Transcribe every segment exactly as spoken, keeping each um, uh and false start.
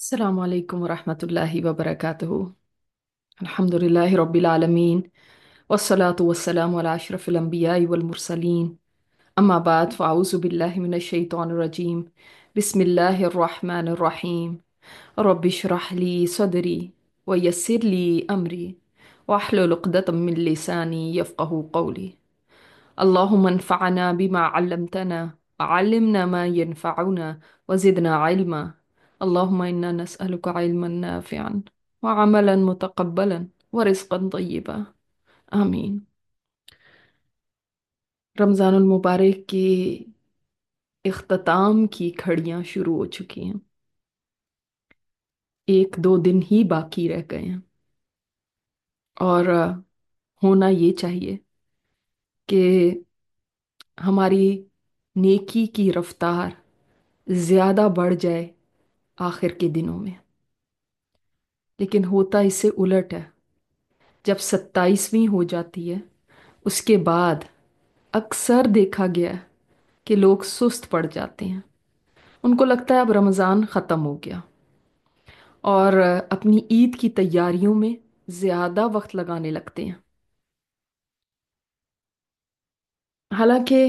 Assalamu alaikum wa rahmatullahi wa barakatuhu. Alhamdulillahi rabbil alameen. Wassalatu wassalamu ala ashrafil anbiya'i wal mursaleen. Amma ba'd fa'auzu billahi minash shaitanir rajim. Bismillahir rahmanir rahim. Rabbi shrah li sadri wa yassir li amri wahlul 'uqdatam min lisani yafqahu qawli. اللهم انفعنا بما علمتنا وعلمنا ما ينفعنا وزدنا علما. اللهم إنا نسألك علما نافعا وعملا متقبلا ورزقا طيبا. آمين. رمضان المبارک کے اختتام کی کھڑیاں شروع ہو چکی ہیں۔ ایک دو دن ہی باقی رہ گئے ہیں، اور آ، ہونا یہ چاہیے کہ ہماری نیکی کی رفتار زیادہ بڑھ جائے آخر کے دنوں میں، لیکن ہوتا اس سے الٹ ہے۔ جب ستائیسویں ہو جاتی ہے اس کے بعد اکثر دیکھا گیا ہے کہ لوگ سست پڑ جاتے ہیں۔ ان کو لگتا ہے اب رمضان ختم ہو گیا، اور اپنی عید کی تیاریوں میں زیادہ وقت لگانے لگتے ہیں۔ حالانکہ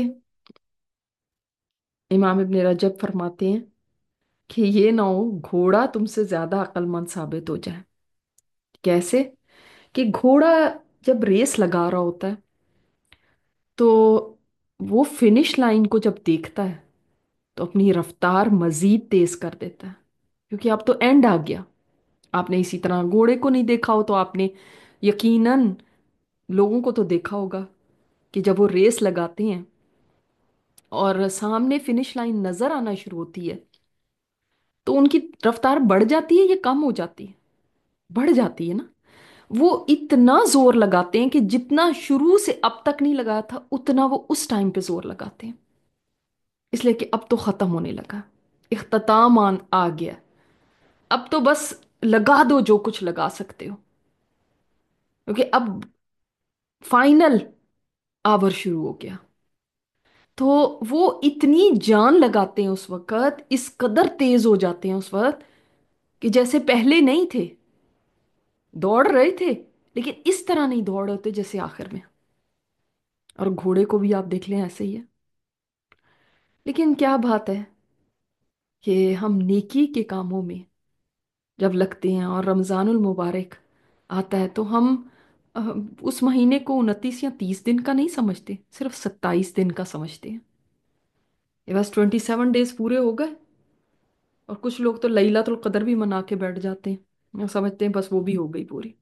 امام ابن رجب فرماتے ہیں کہ یہ نہ ہو گھوڑا تم سے زیادہ عقل مند ثابت ہو جائے۔ کیسے؟ کہ گھوڑا جب ریس لگا رہا ہوتا ہے تو وہ فنش لائن کو جب دیکھتا ہے تو اپنی رفتار مزید تیز کر دیتا ہے، کیونکہ اب تو اینڈ آ گیا۔ آپ نے اسی طرح گھوڑے کو نہیں دیکھا ہو تو آپ نے یقیناً لوگوں کو تو دیکھا ہوگا کہ جب وہ ریس لگاتے ہیں اور سامنے فنش لائن نظر آنا شروع ہوتی ہے تو ان کی رفتار بڑھ جاتی ہے یا کم ہو جاتی ہے؟ بڑھ جاتی ہے نا۔ وہ اتنا زور لگاتے ہیں کہ جتنا شروع سے اب تک نہیں لگایا تھا اتنا وہ اس ٹائم پہ زور لگاتے ہیں، اس لیے کہ اب تو ختم ہونے لگا، اختتام آن آ گیا۔ اب تو بس لگا دو جو کچھ لگا سکتے ہو، کیونکہ اب فائنل آور شروع ہو گیا۔ تو وہ اتنی جان لگاتے ہیں اس وقت، اس قدر تیز ہو جاتے ہیں اس وقت کہ جیسے پہلے نہیں تھے، دوڑ رہے تھے لیکن اس طرح نہیں دوڑ رہے تھے جیسے آخر میں۔ اور گھوڑے کو بھی آپ دیکھ لیں ایسے ہی ہے۔ لیکن کیا بات ہے کہ ہم نیکی کے کاموں میں جب لگتے ہیں اور رمضان المبارک آتا ہے تو ہم آ، اس مہینے کو انتیس یا تیس دن کا نہیں سمجھتے، صرف ستائیس دن کا سمجھتے ہیں۔ یہ بس ٹوینٹی سیون ڈیز پورے ہو گئے، اور کچھ لوگ تو لیلۃ القدر بھی منا کے بیٹھ جاتے ہیں اور سمجھتے ہیں بس وہ بھی ہو گئی پوری۔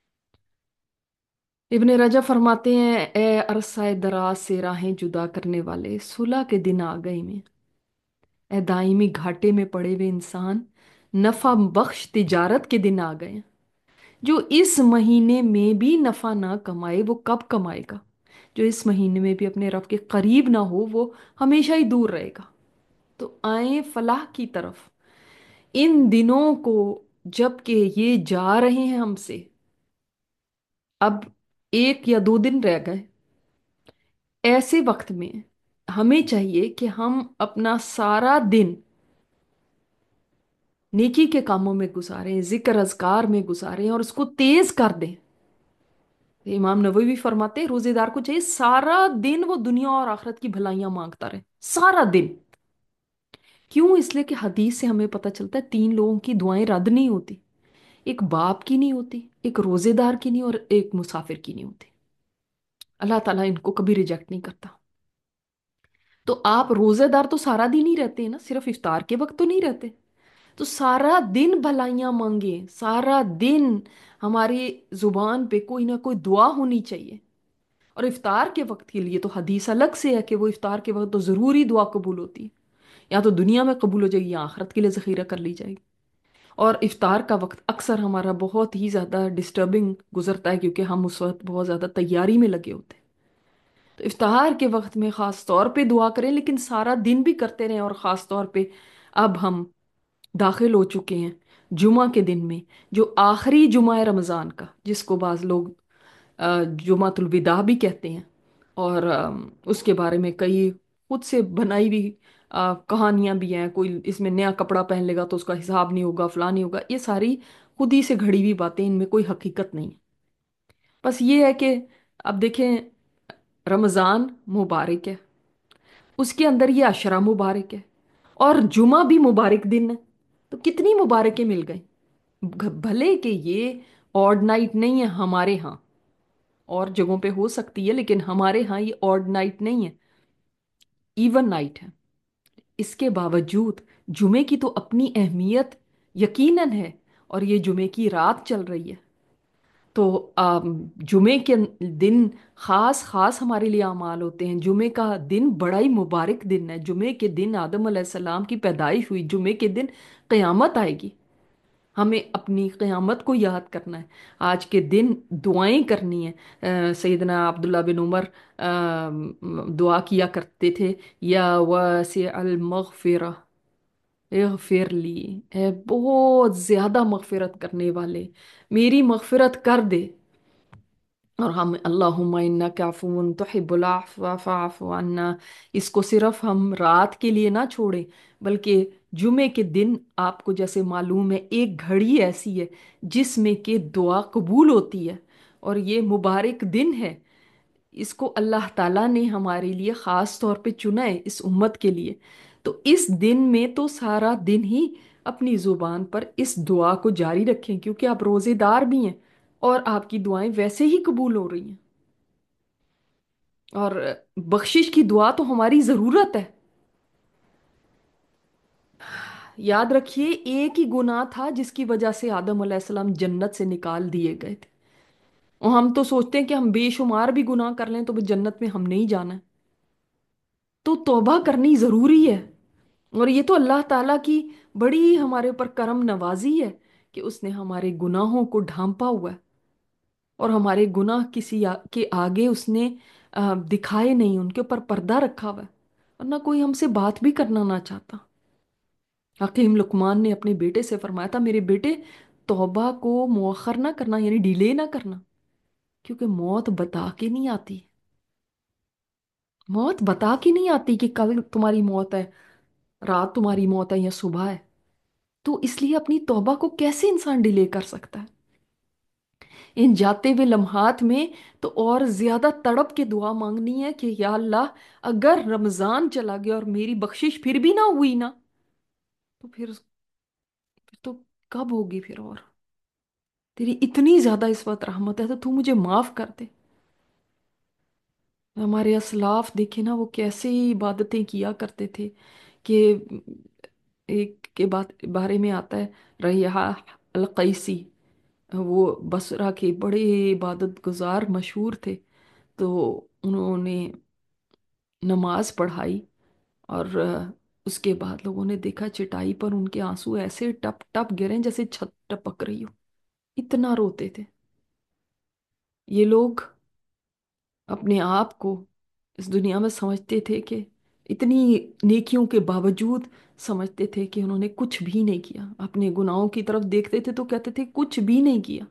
ابن رجب فرماتے ہیں، اے عرصہ دراز سے راہیں جدا کرنے والے، صلح کے دن آ گئے میں، اے دائمی گھاٹے میں پڑے ہوئے انسان، نفع بخش تجارت کے دن آ گئے ہیں۔ جو اس مہینے میں بھی نفع نہ کمائے وہ کب کمائے گا؟ جو اس مہینے میں بھی اپنے رب کے قریب نہ ہو وہ ہمیشہ ہی دور رہے گا۔ تو آئیں فلاح کی طرف ان دنوں کو، جب کہ یہ جا رہے ہیں ہم سے، اب ایک یا دو دن رہ گئے، ایسے وقت میں ہمیں چاہیے کہ ہم اپنا سارا دن نیکی کے کاموں میں گزاریں، ذکر اذکار میں گزاریں اور اس کو تیز کر دیں۔ امام نووی بھی فرماتے ہیں روزے دار کو چاہیے سارا دن وہ دنیا اور آخرت کی بھلائیاں مانگتا رہے، سارا دن۔ کیوں؟ اس لیے کہ حدیث سے ہمیں پتہ چلتا ہے تین لوگوں کی دعائیں رد نہیں ہوتی، ایک باپ کی نہیں ہوتی، ایک روزے دار کی نہیں، اور ایک مسافر کی نہیں ہوتی۔ اللہ تعالیٰ ان کو کبھی ریجیکٹ نہیں کرتا۔ تو آپ روزے دار تو سارا دن ہی رہتے ہیں نا، صرف افطار کے وقت تو نہیں رہتے۔ تو سارا دن بھلائیاں مانگیں، سارا دن ہماری زبان پہ کوئی نہ کوئی دعا ہونی چاہیے۔ اور افطار کے وقت کے لیے تو حدیث الگ سے ہے کہ وہ افطار کے وقت تو ضروری دعا قبول ہوتی ہے، یا تو دنیا میں قبول ہو جائے گی یا آخرت کے لیے ذخیرہ کر لی جائے گی۔ اور افطار کا وقت اکثر ہمارا بہت ہی زیادہ ڈسٹربنگ گزرتا ہے، کیونکہ ہم اس وقت بہت زیادہ تیاری میں لگے ہوتے ہیں۔ تو افطار کے وقت میں خاص طور پہ دعا کریں، لیکن سارا دن بھی کرتے رہیں۔ اور خاص طور پہ اب ہم داخل ہو چکے ہیں جمعہ کے دن میں، جو آخری جمعہ ہے رمضان کا، جس کو بعض لوگ آ، جمعۃ الوداع بھی کہتے ہیں، اور آ، اس کے بارے میں کئی خود سے بنائی ہوئی आ, कहानियां भी हैं, कोई इसमें नया कपड़ा पहन लेगा तो उसका हिसाब नहीं होगा, फलां नहीं होगा, ये सारी खुद ही से घड़ी हुई बातें, इनमें कोई हकीकत नहीं है। बस ये है कि अब देखें, रमज़ान मुबारक है, उसके अंदर ये अशरा मुबारक है, और जुमा भी मुबारक दिन है। तो कितनी मुबारकें मिल गई। भ- भले कि ये ऑड नाइट नहीं है हमारे यहाँ, और जगहों पे हो सकती है, लेकिन हमारे यहाँ ये ऑड नाइट नहीं है, इवन नाइट है। इसके बावजूद जुमे की तो अपनी अहमियत यकीनन है, और ये जुमे की रात चल रही है। तो आम, जुमे के दिन खास खास हमारे लिए अमाल होते हैं। जुमे का दिन बड़ा ही मुबारक दिन है। जुमे के दिन आदम अलैहिस्सलाम की पैदाइश हुई, जुमे के दिन क़यामत आएगी। हमें अपनी क़यामत को याद करना है, आज के दिन दुआएं करनी है। अ, सैयदना अब्दुल्ला बिन उमर अ, दुआ किया करते थे, या वासिअल मगफिरा इगफिर ली, ए बहुत ज्यादा मगफिरत करने वाले, मेरी मगफिरत कर दे। और हम अल्लाहुम्मा इन्नका अफ़ुव्वुन तुहिब्बुल अफ़्व फ़अफ़ु अन्ना, इसको सिर्फ हम रात के लिए ना छोड़ें, बल्कि जुमे के दिन आपको जैसे मालूम है एक घड़ी ऐसी है जिसमें कि दुआ कबूल होती है, और ये मुबारक दिन है। इसको अल्लाह ताला ने हमारे लिए ख़ास तौर पे चुना है, इस उम्मत के लिए। तो इस दिन में तो सारा दिन ही अपनी ज़ुबान पर इस दुआ को जारी रखें, क्योंकि आप रोज़ेदार भी हैं, और आपकी दुआएं वैसे ही कबूल हो रही हैं। और बख्शिश की दुआ तो हमारी ज़रूरत है। याद रखिए, एक ही गुनाह था जिसकी वजह से आदम अलैहिस्सलाम जन्नत से निकाल दिए गए थे, और हम तो सोचते हैं कि हम बेशुमार भी गुनाह कर लें तो भी जन्नत में हम नहीं जाना है। तो तौबा करनी ज़रूरी है। और ये तो अल्लाह ताला की बड़ी हमारे ऊपर करम नवाजी है कि उसने हमारे गुनाहों को ढांपा हुआ है, और हमारे गुनाह किसी आ, के आगे उसने अ, दिखाए नहीं, उनके ऊपर पर्दा रखा हुआ है, और ना कोई हमसे बात भी करना ना चाहता। हकीम लुकमान ने अपने बेटे से फरमाया था, मेरे बेटे, तौबा को मुअख्खर ना करना, यानी डिले ना करना, क्योंकि मौत बता के नहीं आती। मौत बता के नहीं आती कि कल तुम्हारी मौत है, रात तुम्हारी मौत है, या सुबह है। तो इसलिए अपनी तौबा को कैसे इंसान डिले कर सकता है इन जाते हुए लम्हात में। तो और ज्यादा तड़प के दुआ मांगनी है कि या अल्लाह, अगर रमजान चला गया और मेरी बख्शिश फिर भी ना हुई ना, तो फिर फिर तो कब होगी फिर। और तेरी इतनी ज्यादा इस वक्त रहमत है तो तू मुझे माफ कर दे। हमारे असलाफ देखे ना, वो कैसे इबादतें किया करते थे कि एक के बात बारे में आता है, रैया अल कैसी, वो बसरा के बड़े इबादत गुजार मशहूर थे। तो उन्होंने नमाज पढ़ाई, और अ, उसके बाद लोगों ने देखा चटाई पर उनके आंसू ऐसे टप टप गिरे जैसे छत टपक रही हो, इतना रोते थे। ये लोग अपने आप को इस दुनिया में समझते थे कि इतनी नेकियों के बावजूद समझते थे कि उन्होंने कुछ भी नहीं किया। अपने गुनाहों की तरफ देखते थे तो कहते थे कुछ भी नहीं किया।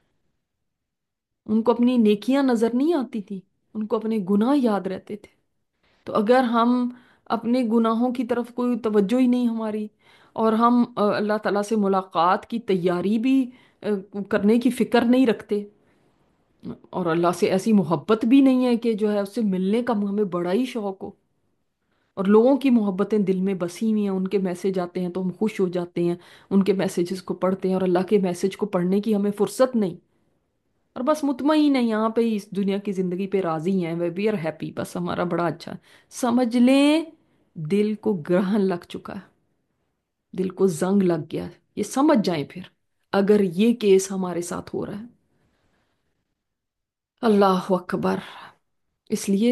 उनको अपनी नेकियां नजर नहीं आती थी, उनको अपने गुनाह याद रहते थे। तो अगर हम अपने गुनाहों की तरफ कोई तवज्जो ही नहीं हमारी, और हम अ, अल्लाह ताला से मुलाकात की तैयारी भी अ, करने की फिक्र नहीं रखते, और अल्लाह से ऐसी मोहब्बत भी नहीं है कि जो है उससे मिलने का हमें बड़ा ही शौक हो, और लोगों की मोहब्बतें दिल में बसी हुई हैं, उनके मैसेज आते हैं तो हम खुश हो जाते हैं, उनके मैसेजेस को पढ़ते हैं, और अल्लाह के मैसेज को पढ़ने की हमें फुर्सत नहीं। और बस मुतमईन है यहाँ पे ही, इस दुनिया की जिंदगी पे राजी हैं, वे वी आर हैप्पी, बस हमारा बड़ा अच्छा है। समझ लें दिल को ग्रहण लग चुका है, दिल को जंग लग गया है, ये समझ जाएं फिर, अगर ये केस हमारे साथ हो रहा है। अल्लाह अकबर। इसलिए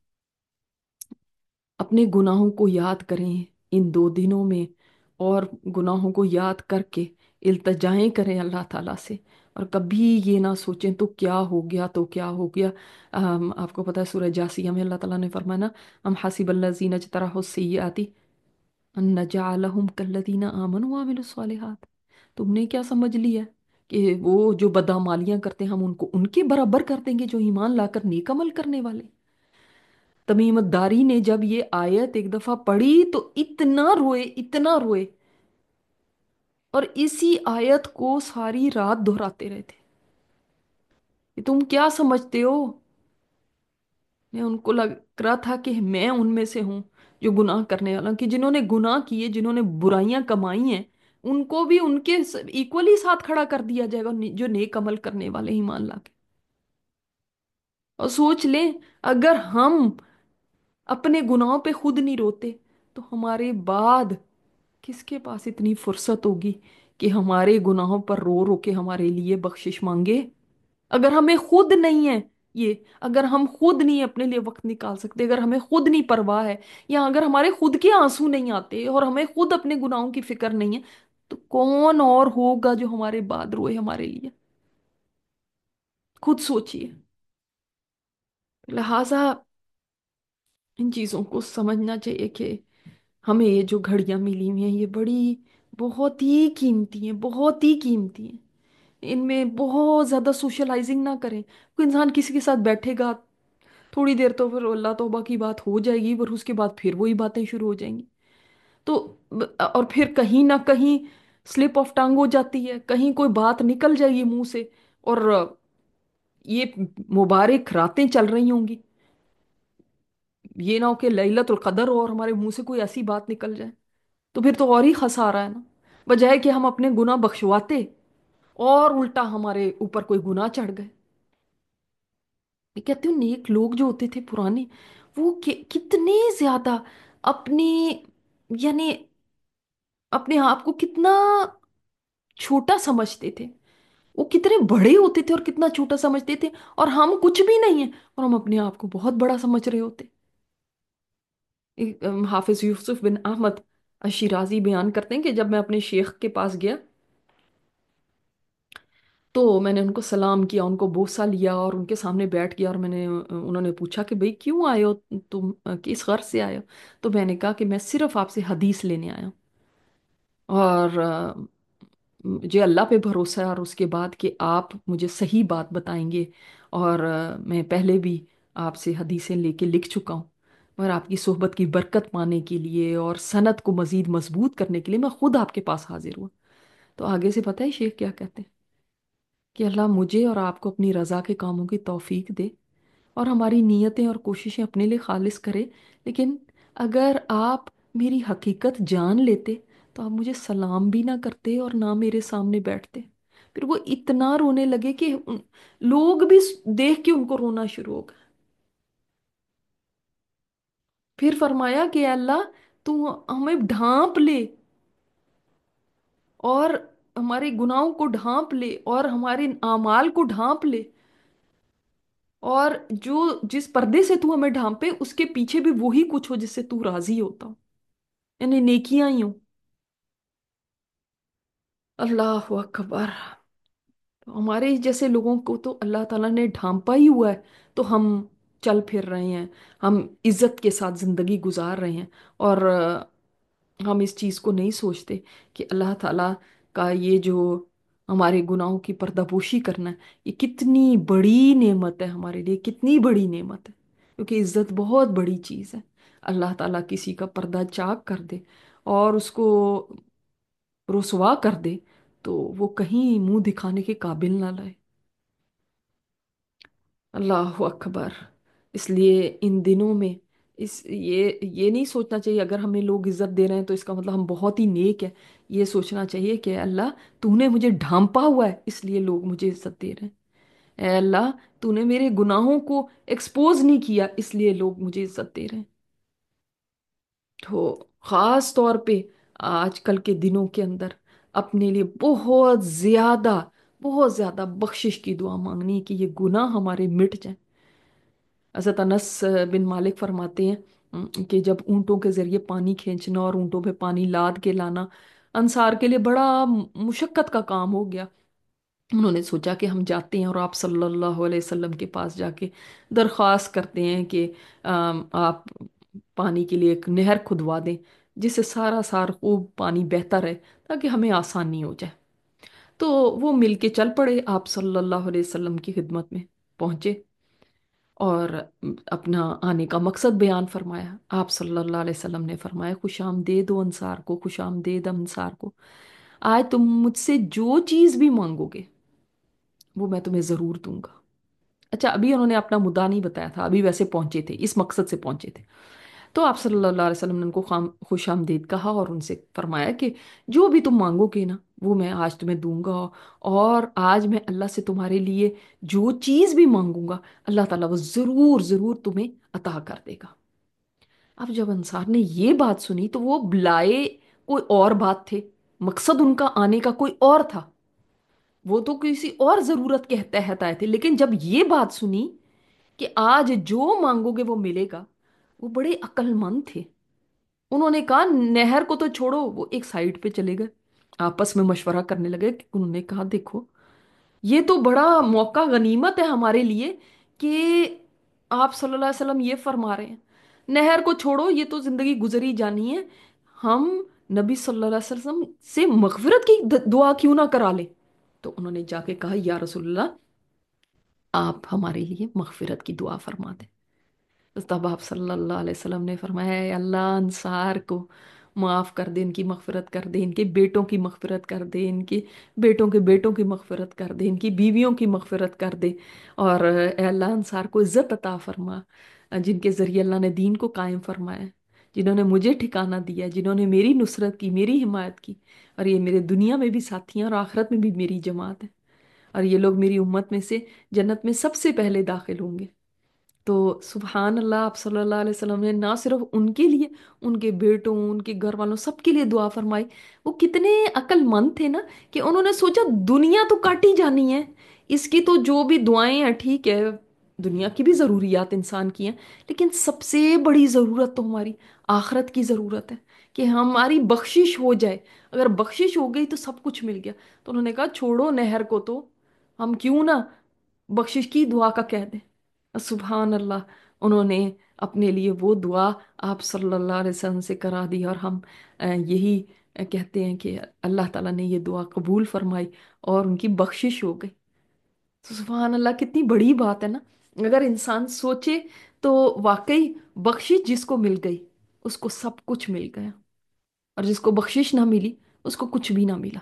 अपने गुनाहों को याद करें इन दो दिनों में, और गुनाहों को याद करके इल्तजाएं करें अल्लाह ताला से। और कभी ये ना सोचें तो क्या हो गया, तो क्या हो गया। अम, आपको पता है सूरह जासिया में अल्लाह ताला ने फरमाया ना, हम हसीबल्लज़ीना इज्तरहु सय्याति अन नजअलहुम कल्लज़ीना आमनु व अमिलुस सालिहात। तुमने क्या समझ लिया कि वो जो बदअमालियां करते हैं हम उनको उनके बराबर कर देंगे जो ईमान लाकर नेक अमल करने वाले। तमीम दारी ने जब ये आयत एक दफा पढ़ी तो इतना रोए, इतना रोए, और इसी आयत को सारी रात दोहराते रहे थे कि तुम क्या समझते हो। मैं उनको लग रहा था कि मैं उनमें से हूं जो गुनाह करने वाला, कि जिन्होंने गुनाह किए, जिन्होंने बुराइयां कमाई हैं, उनको भी उनके इक्वली साथ खड़ा कर दिया जाएगा, ने- जो नेक अमल करने वाले, ईमान लाके। और सोच लें, अगर हम अपने गुनाहों पे खुद नहीं रोते तो हमारे बाद किसके पास इतनी फुर्सत होगी कि हमारे गुनाहों पर रो रो के हमारे लिए बख्शिश मांगे। अगर हमें खुद नहीं है ये, अगर हम खुद नहीं अपने लिए वक्त निकाल सकते, अगर हमें खुद नहीं परवाह है, या अगर हमारे खुद के आंसू नहीं आते और हमें खुद अपने गुनाहों की फिक्र नहीं है, तो कौन और होगा जो हमारे बाद रोए हमारे लिए। खुद सोचिए। लिहाजा इन चीजों को समझना चाहिए कि हमें ये जो घड़ियां मिली हुई हैं ये बड़ी, बहुत ही कीमती हैं, बहुत ही कीमती हैं। इनमें बहुत ज्यादा सोशलाइजिंग ना करें। कोई इंसान किसी के साथ बैठेगा थोड़ी देर, तो फिर अल्लाह तौबा की बात हो जाएगी, पर उसके बाद फिर वही बातें शुरू हो जाएंगी। तो ब- और फिर कहीं ना कहीं स्लिप ऑफ टंग हो जाती है, कहीं कोई बात निकल जाएगी मुंह से, और ये मुबारक रातें चल रही होंगी, ये ना हो कि लैलतुल कदर हो और हमारे मुंह से कोई ऐसी बात निकल जाए, तो फिर तो और ही खसारा है ना। बजाय कि हम अपने गुनाह बख्शवाते, और उल्टा हमारे ऊपर कोई गुनाह चढ़ गए। मैं कहती हूँ नेक लोग जो होते थे पुराने, वो कि, कितने ज्यादा अपने, यानी अपने आप को कितना छोटा समझते थे। वो कितने बड़े होते थे और कितना छोटा समझते थे, और हम कुछ भी नहीं है और हम अपने आप को बहुत बड़ा समझ रहे होते। एक, अम, हाफिज यूसुफ बिन अहमद अशिराजी बयान करते हैं कि जब मैं अपने शेख के पास गया तो मैंने उनको सलाम किया, उनको बोसा लिया और उनके सामने बैठ गया, और मैंने अ, उन्होंने पूछा कि भाई क्यों आए हो तुम, अ, किस गर्ज से आए हो। तो मैंने कहा कि मैं सिर्फ आपसे हदीस लेने आया हूँ, और अ, मुझे अल्लाह पे भरोसा है, और उसके बाद कि आप मुझे सही बात बताएंगे। और अ, मैं पहले भी आपसे हदीसें लेके लिख चुका हूँ, और आपकी सोहबत की बरकत पाने के लिए और सनद को मजीद मजबूत करने के लिए मैं खुद आपके पास हाजिर हुआ। तो आगे से पता है शेख क्या कहते हैं, कि अल्लाह मुझे और आपको अपनी रज़ा के कामों की तौफीक दे, और हमारी नीयतें और कोशिशें अपने लिए खालिस करे। लेकिन अगर आप मेरी हकीकत जान लेते तो आप मुझे सलाम भी ना करते और ना मेरे सामने बैठते। फिर वो इतना रोने लगे कि उन- लोग भी देख के उनको रोना शुरू हो गया। फिर फरमाया कि अल्लाह तू हमें ढांप ले, और हमारे गुनाहों को ढांप ले, और हमारे आमाल को ढांप ले, और जो जिस पर्दे से तू हमें ढांपे उसके पीछे भी वही कुछ हो जिससे तू राजी होता हो, यानी नेकियां ही हो। अल्लाह अकबर। तो हमारे जैसे लोगों को तो अल्लाह ताला ने ढांपा ही हुआ है, तो हम चल फिर रहे हैं, हम इज्जत के साथ जिंदगी गुजार रहे हैं, और अ, हम इस चीज़ को नहीं सोचते कि अल्लाह ताला का ये जो हमारे गुनाहों की पर्दापोशी करना है, ये कितनी बड़ी नेमत है हमारे लिए, कितनी बड़ी नेमत है। क्योंकि इज्जत बहुत बड़ी चीज़ है। अल्लाह ताला किसी का पर्दा चाक कर दे और उसको रुसवा कर दे, तो वो कहीं मुंह दिखाने के काबिल ना लाए। अल्लाह अकबर। इसलिए इन दिनों में इस ये ये नहीं सोचना चाहिए अगर हमें लोग इज्जत दे रहे हैं तो इसका मतलब हम बहुत ही नेक है। ये सोचना चाहिए कि अल्लाह तूने मुझे ढांपा हुआ है इसलिए लोग मुझे इज्जत दे रहे हैं। ए अल्लाह तूने मेरे गुनाहों को एक्सपोज नहीं किया इसलिए लोग मुझे इज्जत दे रहे हैं। तो खास तौर पे आजकल के दिनों के अंदर अपने लिए बहुत ज्यादा, बहुत ज्यादा बख्शिश की दुआ मांगनी है कि ये गुनाह हमारे मिट जाए। हज़रत अनस बिन मालिक फरमाते हैं अम, कि जब ऊंटों के जरिए पानी खींचना और ऊंटों पे पानी लाद के लाना अंसार के लिए बड़ा मुशक्कत का काम हो गया। उन्होंने सोचा कि हम जाते हैं और आप सल्लल्लाहु अलैहि वसल्लम के पास जाके दरख्वास्त करते हैं कि अम, आप पानी के लिए एक नहर खुदवा दें जिससे सारा सार खूब पानी बहता रहे, ताकि हमें आसानी हो जाए। तो वो मिल के चल पड़े, आप सल्लल्लाहु अलैहि वसल्लम की खिदमत में पहुंचे, اور اپنا آنے کا مقصد بیان فرمایا۔ آپ صلی اللہ علیہ وسلم نے فرمایا، خوش آمدید ہو انصار کو، خوش آمدید انصار کو، آج تم مجھ سے جو چیز بھی مانگو گے وہ میں تمہیں ضرور دوں گا۔ اچھا، ابھی انہوں نے اپنا مدعا نہیں بتایا تھا، ابھی ویسے پہنچے تھے، اس مقصد سے پہنچے تھے۔ تو آپ صلی اللہ علیہ وسلم نے ان کو خام خوش آمدید کہا اور ان سے فرمایا کہ جو بھی تم مانگو گے نا وہ میں آج تمہیں دوں گا، اور آج میں اللہ سے تمہارے لیے جو چیز بھی مانگوں گا اللہ تعالیٰ وہ ضرور ضرور تمہیں عطا کر دے گا۔ اب جب انصار نے یہ بات سنی تو وہ بلائے کوئی اور بات تھے، مقصد ان کا آنے کا کوئی اور تھا، وہ تو کسی اور ضرورت کے تحت آئے تھے، لیکن جب یہ بات سنی کہ آج جو مانگو گے وہ ملے گا، وہ بڑے عقل مند تھے۔ انہوں نے کہا نہر کو تو چھوڑو، وہ ایک سائڈ پہ چلے گئے، آپس میں مشورہ کرنے لگے کہ انہوں نے کہا دیکھو یہ تو بڑا موقع غنیمت ہے ہمارے لیے کہ آپ صلی اللہ علیہ وسلم یہ فرما رہے ہیں، نہر کو چھوڑو، یہ تو زندگی گزری جانی ہے، ہم نبی صلی اللہ علیہ وسلم سے مغفرت کی د- دعا کیوں نہ کرا لیں۔ تو انہوں نے جا کے کہا یا رسول اللہ آپ ہمارے لیے مغفرت کی دعا فرما دیں۔ تو تب آپ صلی اللہ علیہ وسلم نے فرمایا اے اللہ انصار کو معاف کر دے، ان کی مغفرت کر دے، ان کے بیٹوں کی مغفرت کر دے، ان کے بیٹوں کے بیٹوں کی مغفرت کر دے، ان کی بیویوں کی مغفرت کر دے، اور اے اللہ انصار کو عزت عطا فرما، جن کے ذریعے اللہ نے دین کو قائم فرمایا، جنہوں نے مجھے ٹھکانہ دیا، جنہوں نے میری نصرت کی، میری حمایت کی، اور یہ میرے دنیا میں بھی ساتھی ہیں اور آخرت میں بھی میری جماعت ہے، اور یہ لوگ میری امت میں سے جنت میں سب سے پہلے داخل ہوں گے۔ تو سبحان اللہ، آپ صلی اللہ علیہ وسلم نے نہ صرف ان کے لیے، ان کے بیٹوں، ان کے گھر والوں، سب کے لیے دعا فرمائی۔ وہ کتنے عقل مند تھے نا کہ انہوں نے سوچا دنیا تو کاٹی جانی ہے، اس کی تو جو بھی دعائیں ہیں ٹھیک ہے، دنیا کی بھی ضروریات انسان کی ہیں، لیکن سب سے بڑی ضرورت تو ہماری آخرت کی ضرورت ہے کہ ہماری بخشش ہو جائے۔ اگر بخشش ہو گئی تو سب کچھ مل گیا۔ تو انہوں نے کہا چھوڑو نہر کو، تو ہم کیوں نہ بخشش کی دعا کا کہہ دیں۔ سبحان اللہ، انہوں نے اپنے لیے وہ دعا آپ صلی اللہ علیہ وسلم سے کرا دی، اور ہم اہ، یہی اہ، کہتے ہیں کہ اللہ تعالیٰ نے یہ دعا قبول فرمائی اور ان کی بخشش ہو گئی۔ تو سبحان اللہ، کتنی بڑی بات ہے نا، اگر انسان سوچے تو واقعی بخشش جس کو مل گئی اس کو سب کچھ مل گیا، اور جس کو بخشش نہ ملی اس کو کچھ بھی نہ ملا۔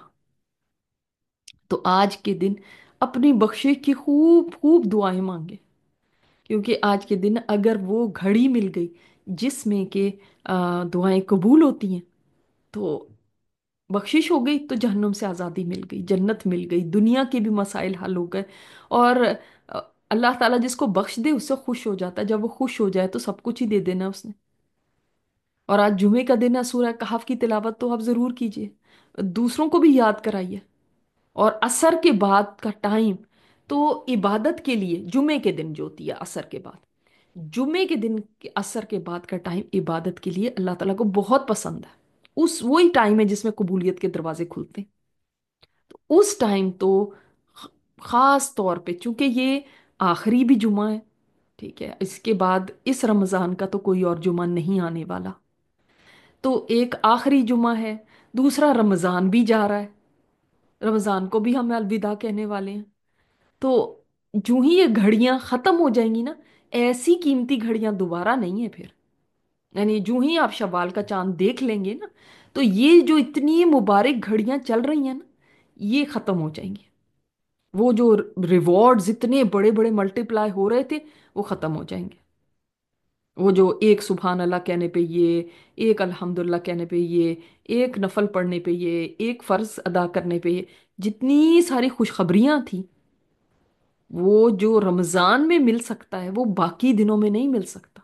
تو آج کے دن اپنی بخشش کی خوب خوب دعائیں مانگے، کیونکہ آج کے دن اگر وہ گھڑی مل گئی جس میں کہ آ، دعائیں قبول ہوتی ہیں، تو بخشش ہو گئی، تو جہنم سے آزادی مل گئی، جنت مل گئی، دنیا کے بھی مسائل حل ہو گئے، اور آ، اللہ تعالیٰ جس کو بخش دے اس سے خوش ہو جاتا ہے، جب وہ خوش ہو جائے تو سب کچھ ہی دے دینا اس نے۔ اور آج جمعے کا دن ہے، سورہ کہف کی تلاوت تو آپ ضرور کیجیے، دوسروں کو بھی یاد کرائیے، اور عصر کے بعد کا ٹائم تو عبادت کے لیے، جمعے کے دن جو ہوتی ہے عصر کے بعد، جمعے کے دن کے عصر کے بعد کا ٹائم عبادت کے لیے اللہ تعالیٰ کو بہت پسند ہے، اس وہی ٹائم ہے جس میں قبولیت کے دروازے کھلتے ہیں۔ تو اس ٹائم تو خ- خاص طور پہ چونکہ یہ آخری بھی جمعہ ہے، ٹھیک ہے، اس کے بعد اس رمضان کا تو کوئی اور جمعہ نہیں آنے والا، تو ایک آخری جمعہ ہے، دوسرا رمضان بھی جا رہا ہے، رمضان کو بھی ہم الوداع کہنے والے ہیں۔ تو جو ہی یہ گھڑیاں ختم ہو جائیں گی نا، ایسی قیمتی گھڑیاں دوبارہ نہیں ہے پھر، یعنی جو ہی آپ شوال کا چاند دیکھ لیں گے نا، تو یہ جو اتنی مبارک گھڑیاں چل رہی ہیں نا یہ ختم ہو جائیں گی، وہ جو ریوارڈز اتنے بڑے بڑے ملٹی پلائی ہو رہے تھے وہ ختم ہو جائیں گے، وہ جو ایک سبحان اللہ کہنے پہ یہ، ایک الحمدللہ کہنے پہ یہ، ایک نفل پڑھنے پہ یہ، ایک فرض ادا کرنے پہ یہ، جتنی ساری خوشخبریاں تھیں، وہ جو رمضان میں مل سکتا ہے وہ باقی دنوں میں نہیں مل سکتا۔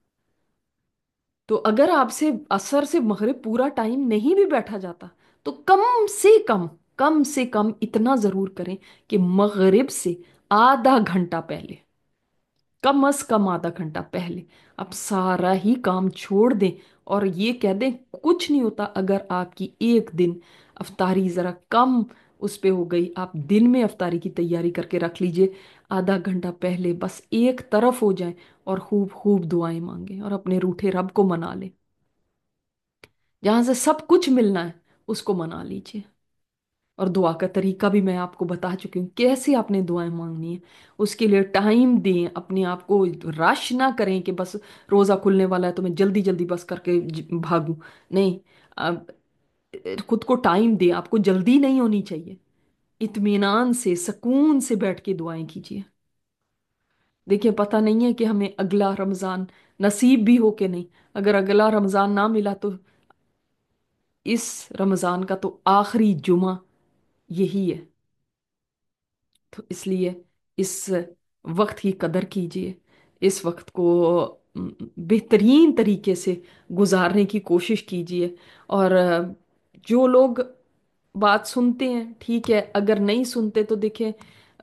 تو اگر آپ سے عصر سے مغرب پورا ٹائم نہیں بھی بیٹھا جاتا تو کم سے کم کم سے کم اتنا ضرور کریں کہ مغرب سے آدھا گھنٹہ پہلے، کم از کم آدھا گھنٹہ پہلے آپ سارا ہی کام چھوڑ دیں، اور یہ کہہ دیں کچھ نہیں ہوتا اگر آپ کی ایک دن افطاری ذرا کم اس پہ ہو گئی، آپ دن میں افطاری کی تیاری کر کے رکھ لیجئے، آدھا گھنٹہ پہلے بس ایک طرف ہو جائیں اور خوب خوب دعائیں مانگیں اور اپنے روٹھے رب کو منا لیں، جہاں سے سب کچھ ملنا ہے اس کو منا لیجئے۔ और दुआ का तरीका भी मैं आपको बता चुकी हूँ, कैसे आपने दुआएं मांगनी है। उसके लिए टाइम दें, अपने आप को रश ना करें कि बस रोजा खुलने वाला है तो मैं जल्दी जल्दी बस करके ज- भागूं। नहीं, अब खुद को टाइम दें, आपको जल्दी नहीं होनी चाहिए। इत्मीनान से, सुकून से बैठ के दुआएं कीजिए। देखिए, पता नहीं है कि हमें अगला रमजान नसीब भी हो कि नहीं। अगर अगला रमजान ना मिला तो इस रमजान का तो आखिरी जुमा यही है। तो इसलिए इस वक्त की कदर कीजिए। इस वक्त को अम, बेहतरीन तरीके से गुजारने की कोशिश कीजिए। और अ, जो लोग बात सुनते हैं ठीक है, अगर नहीं सुनते तो देखें,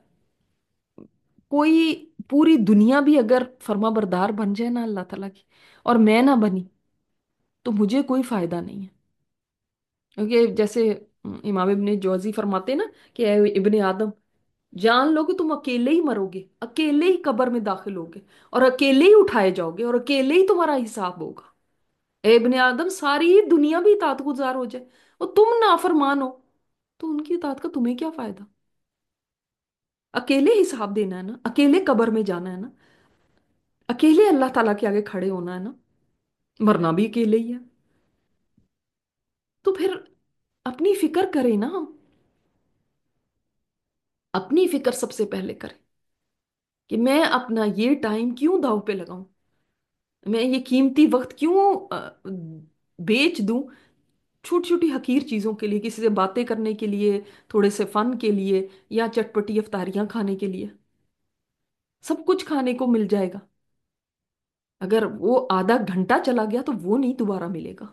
कोई पूरी दुनिया भी अगर फर्मा बरदार बन जाए ना अल्लाह ताला की, और मैं ना बनी, तो मुझे कोई फायदा नहीं है। क्योंकि जैसे अम, इमाम इब्ने जौजी फरमाते हैं ना कि ए इब्ने आदम, जान लो कि तुम अकेले ही मरोगे, अकेले ही कब्र में दाखिल होगे, और अकेले ही उठाए जाओगे, और अकेले ही तुम्हारा हिसाब होगा। ए इब्ने आदम, सारी दुनिया भी इताअत गुजार हो जाए और तुम नाफरमान हो, तो उनकी इताअत का तुम्हें क्या फायदा। अकेले हिसाब देना है ना, अकेले कब्र में जाना है ना, अकेले अल्लाह ताला के आगे खड़े होना है ना, मरना भी अकेले ही है। तो फिर अपनी फिक्र करें ना हम, अपनी फिक्र सबसे पहले करें कि मैं अपना ये टाइम क्यों दांव पे लगाऊं, मैं ये कीमती वक्त क्यों अ, बेच दूं छोटी छोटी हकीर चीजों के लिए, किसी से बातें करने के लिए, थोड़े से फन के लिए, या चटपटी अफ्तारियां खाने के लिए। सब कुछ खाने को मिल जाएगा, अगर वो आधा घंटा चला गया तो वो नहीं दोबारा मिलेगा।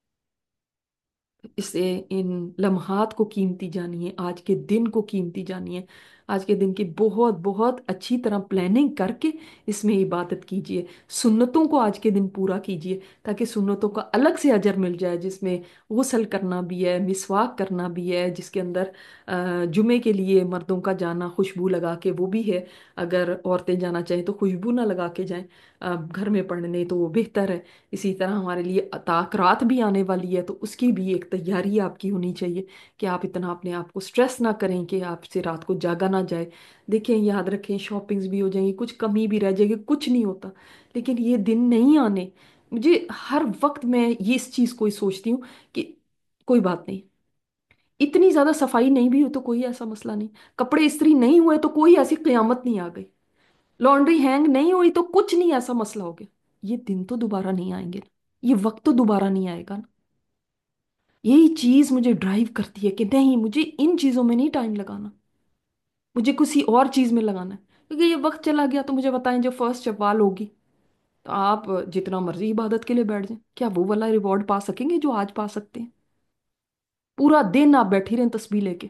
इसे, इन लम्हात को कीमती जानिए, आज के दिन को कीमती जानिए। आज के दिन की बहुत बहुत अच्छी तरह प्लानिंग करके इसमें इबादत कीजिए। सुन्नतों को आज के दिन पूरा कीजिए, ताकि सुन्नतों का अलग से अजर मिल जाए, जिसमें गुस्ल करना भी है, मिसवाक करना भी है, जिसके अंदर अ, जुमे के लिए मर्दों का जाना खुशबू लगा के वो भी है। अगर औरतें जाना चाहें तो खुशबू ना लगा के जाएं, अ, घर में पढ़ने तो वो बेहतर है। इसी तरह हमारे लिए ताक रात भी आने वाली है, तो उसकी भी एक तैयारी आपकी होनी चाहिए कि आप इतना अपने आप को स्ट्रेस ना करें कि आपसे रात को जागा ना जाए। देखें, याद रखें, शॉपिंग्स भी हो जाएंगी, कुछ कमी भी रह जाएगी, कुछ नहीं होता, लेकिन ये दिन नहीं आने। मुझे हर वक्त मैं ये इस चीज़ को ही सोचती हूँ कि कोई बात नहीं, इतनी ज्यादा सफाई नहीं भी हो तो कोई ऐसा मसला नहीं, कपड़े इस्त्री नहीं हुए तो कोई ऐसी कयामत नहीं आ गई, लॉन्ड्री हैंग नहीं हुई तो कुछ नहीं ऐसा मसला हो गया। ये दिन तो दोबारा नहीं आएंगे ना, ये वक्त तो दोबारा नहीं आएगा ना। यही चीज मुझे ड्राइव करती है कि नहीं, मुझे इन चीजों में नहीं टाइम लगाना, मुझे किसी और चीज में लगाना है। क्योंकि ये वक्त चला गया तो मुझे बताएं, जो फर्स्ट शव्वाल होगी तो आप जितना मर्जी इबादत के लिए बैठ जाएं, क्या वो वाला रिवॉर्ड पा सकेंगे जो आज पा सकते हैं। पूरा दिन आप बैठी रहें तस्बीह लेके।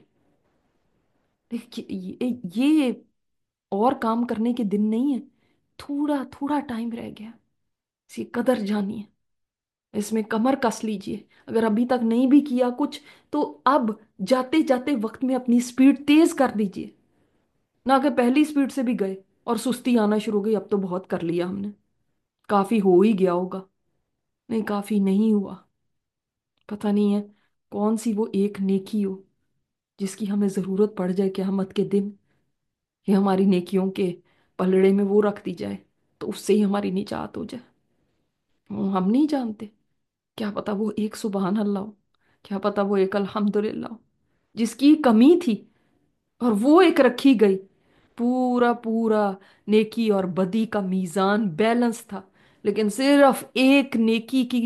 देखिए, ये ये और काम करने के दिन नहीं है। थोड़ा थोड़ा टाइम रह गया, इसकी कदर जानिए, इसमें कमर कस लीजिए। अगर अभी तक नहीं भी किया कुछ, तो अब जाते जाते वक्त में अपनी स्पीड तेज कर दीजिए, ना कि पहली स्पीड से भी गए और सुस्ती आना शुरू हो गई, अब तो बहुत कर लिया हमने, काफी हो ही गया होगा। नहीं, काफी नहीं हुआ। पता नहीं है कौन सी वो एक नेकी हो जिसकी हमें जरूरत पड़ जाए क़यामत के दिन, कि हमारी नेकियों के पलड़े में वो रख दी जाए, तो उससे ही हमारी निजात हो जाए। वो हम नहीं जानते। क्या पता वो एक सुबहान अल्लाह हो, क्या पता वो एक अल्हम्दुलिल्लाह हो, जिसकी कमी थी और वो एक रखी गई। पूरा पूरा नेकी और बदी का मीज़ान बैलेंस था, लेकिन सिर्फ एक नेकी की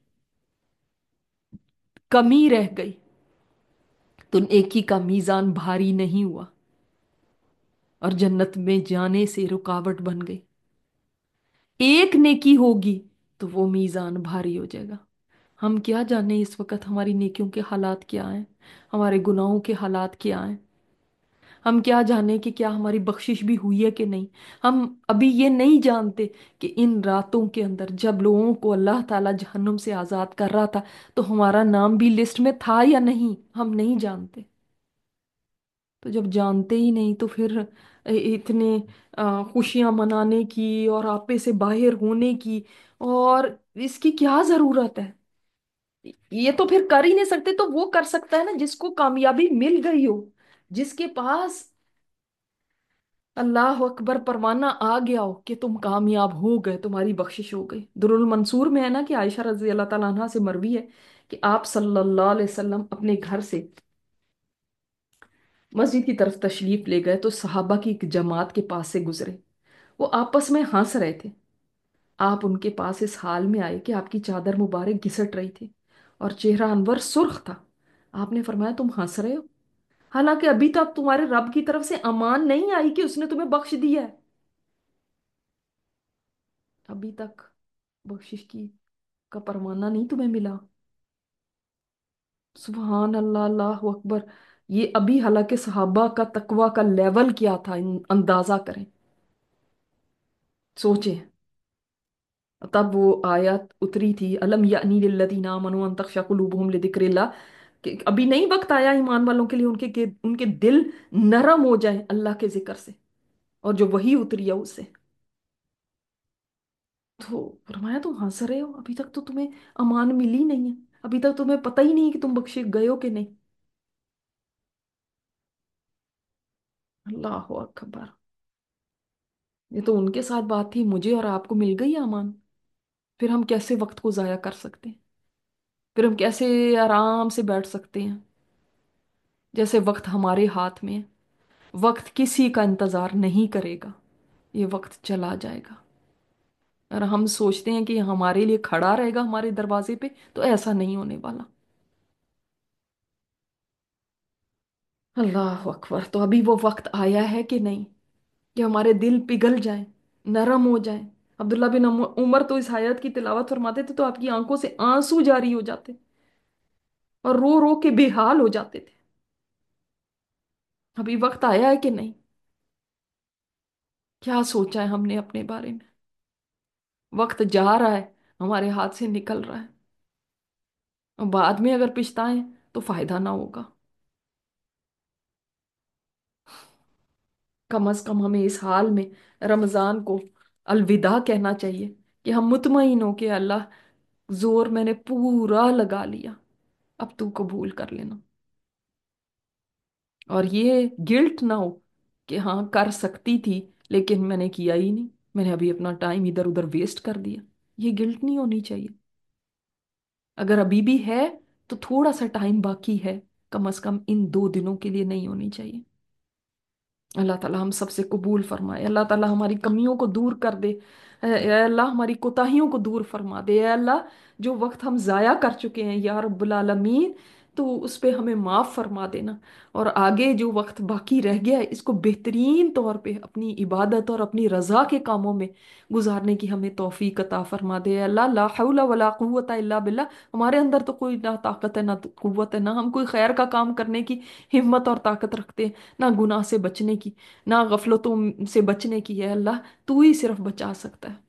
कमी रह गई, तो नेकी का मीज़ान भारी नहीं हुआ और जन्नत में जाने से रुकावट बन गई। एक नेकी होगी तो वो मीज़ान भारी हो जाएगा। हम क्या जाने इस वक्त हमारी नेकियों के हालात क्या हैं, हमारे गुनाहों के हालात क्या हैं। हम क्या जाने कि क्या हमारी बख्शिश भी हुई है कि नहीं। हम अभी ये नहीं जानते कि इन रातों के अंदर जब लोगों को अल्लाह ताला जहन्नुम से आज़ाद कर रहा था, तो हमारा नाम भी लिस्ट में था या नहीं, हम नहीं जानते। तो जब जानते ही नहीं तो फिर इ- इतने अ, खुशियां मनाने की और आपे से बाहर होने की, और इसकी क्या ज़रूरत है। ये तो फिर कर ही नहीं सकते, तो वो कर सकता है ना जिसको कामयाबी मिल गई हो, जिसके पास अल्लाह अकबर परवाना आ गया हो कि तुम कामयाब हो गए, तुम्हारी बख्शिश हो गई। दुरुल मंसूर में है ना कि आयशा रजी अल्लाह तआला अन्हा से मरवी है कि आप सल्लल्लाहु अलैहि वसल्लम अपने घर से मस्जिद की तरफ तशरीफ ले गए तो सहाबा की एक जमात के पास से गुजरे। वो आपस में हंस रहे थे। आप उनके पास इस हाल में आए कि आपकी चादर मुबारक घिसट रही थी और चेहरा अनवर सुर्ख था। आपने फरमाया तुम हंस रहे हो, हालांकि अभी तो अब तुम्हारे रब की तरफ से अमान नहीं आई कि उसने तुम्हें बख्श दिया है। अभी तक बख्शिश की का परवाना नहीं तुम्हें मिला। सुबहान अल्लाह, अल्लाह अकबर। ये अभी, हालांकि सहाबा का तकवा का लेवल क्या था, इन- अंदाजा करें, सोचें। तब वो आयत उतरी थी, अलम यानी लिल्लज़ीना आमनू अन तख़शअ क़ुलूबुहुम लिज़िक्रिल्लाह, कि अभी नहीं वक्त आया ईमान वालों के लिए उनके के, उनके दिल नरम हो जाएं अल्लाह के जिक्र से, और जो वही उतरी है उससे। तो फरमाया तुम हंस रहे हो, अभी तक तो तुम्हें अमान मिली नहीं है, अभी तक तुम्हें पता ही नहीं कि तुम बख्शे गए हो कि नहीं। अल्लाह अकबर। ये तो उनके साथ बात थी, मुझे और आपको मिल गई अमान। फिर हम कैसे वक्त को जाया कर सकते हैं? फिर हम कैसे आराम से बैठ सकते हैं जैसे वक्त हमारे हाथ में है? वक्त किसी का इंतजार नहीं करेगा, ये वक्त चला जाएगा। और हम सोचते हैं कि हमारे लिए खड़ा रहेगा हमारे दरवाजे पे, तो ऐसा नहीं होने वाला। अल्लाह अकबर। तो अभी वो वक्त आया है कि नहीं कि हमारे दिल पिघल जाए, नरम हो जाए। अब्दुल्ला बिन उम- उमर तो इस आयत की तिलावत फरमाते थे तो आपकी आंखों से आंसू जारी हो जाते और रो रो के बेहाल हो जाते थे। अभी वक्त आया है कि नहीं? क्या सोचा है हमने अपने बारे में? वक्त जा रहा है, हमारे हाथ से निकल रहा है, और बाद में अगर पछताएं तो फायदा ना होगा। कम अज कम हमें इस हाल में रमजान को अलविदा कहना चाहिए कि हम मुतमईन हो कि अल्लाह, जोर मैंने पूरा लगा लिया, अब तू कबूल कर लेना। और ये गिल्ट ना हो कि हाँ कर सकती थी लेकिन मैंने किया ही नहीं, मैंने अभी अपना टाइम इधर उधर वेस्ट कर दिया। ये गिल्ट नहीं होनी चाहिए। अगर अभी भी है तो थोड़ा सा टाइम बाकी है, कम से कम इन दो दिनों के लिए नहीं होनी चाहिए। अल्लाह ताला हम सबसे कबूल फरमाए, अल्लाह ताला हमारी कमियों को दूर कर दे, ए ए अल्लाह हमारी कोताहियों को दूर फरमा दे। ए अल्लाह, जो वक्त हम ज़ाया कर चुके हैं या रब्बुल आलमीन, तो उस पे हमें माफ़ फरमा देना। और आगे जो वक्त बाकी रह गया है इसको बेहतरीन तौर पे अपनी इबादत और अपनी रज़ा के कामों में गुजारने की हमें तौफीक अता फरमा दे। ए अल्लाह, ला हौला वला कुव्वता इल्ला बिल्लाह। हमारे अंदर तो कोई ना ताकत है ना कुव्वत है, ना हम कोई खैर का काम करने की हिम्मत और ताकत रखते हैं, ना गुनाह से बचने की, ना गफलतों से बचने की है। अल्लाह, तू ही सिर्फ बचा सकता है।